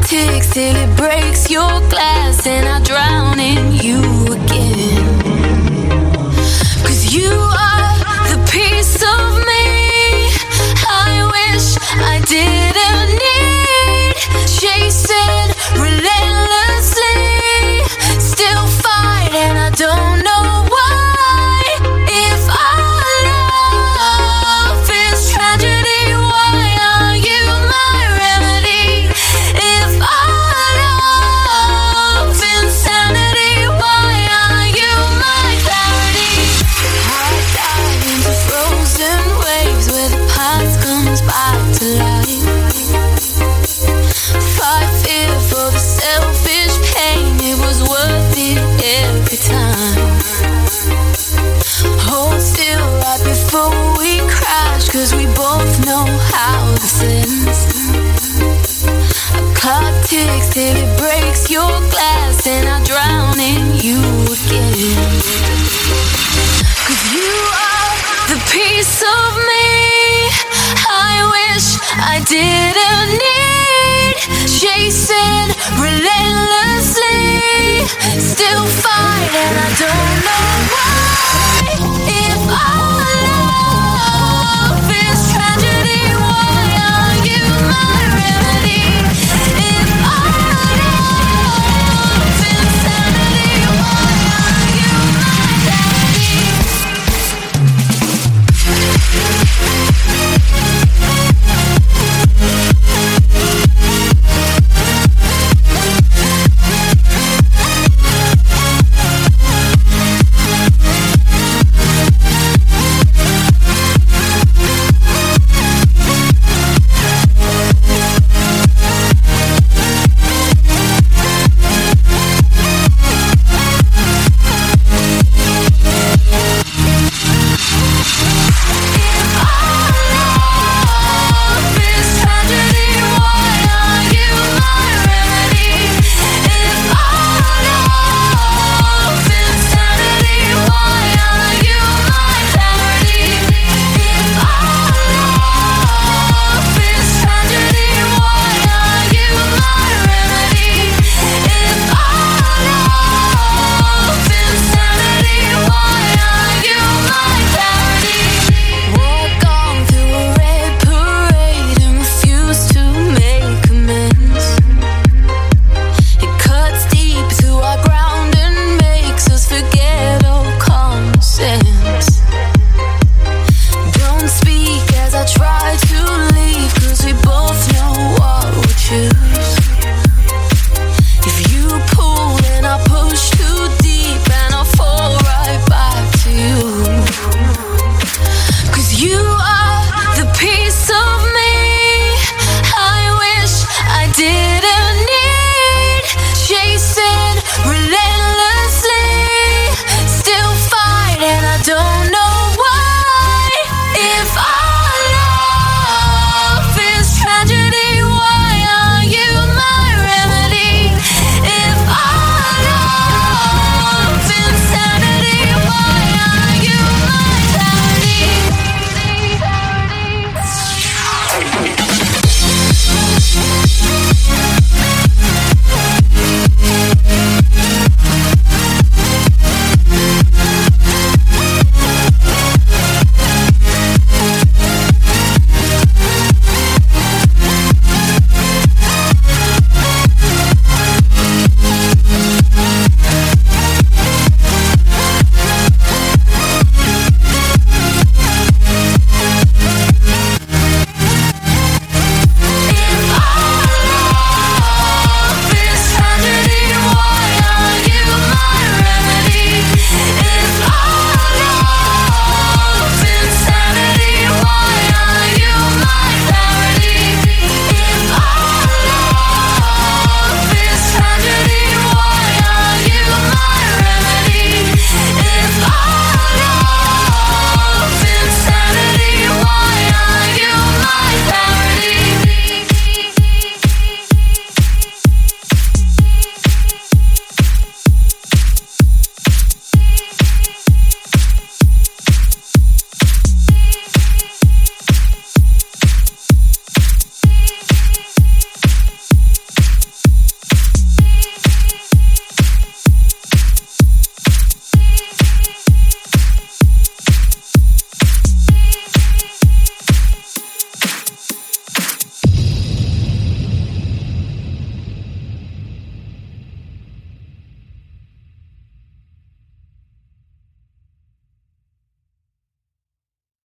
ticks till it breaks your glass, and I drown in you again. 'Cause you are the piece of me I wish I didn't need. Chasing relentlessly, still fight, and I don't know why. If our love is tragedy, why are you my remedy? If our love insanity, why are you my clarity? I dive into frozen waves where the past comes back to life. Fight fear for the selfish pain, it was worth it every time. Hold still right before we crash, 'cause we both know how this ends. A clock ticks till it breaks your glass, and I drown in you again. 'Cause you are the piece of me I wish I didn't need. Chasing relentlessly, still fight, and I don't know why. If our love is tragedy, why are you my remedy? If our love is insanity, why are you my clarity? Did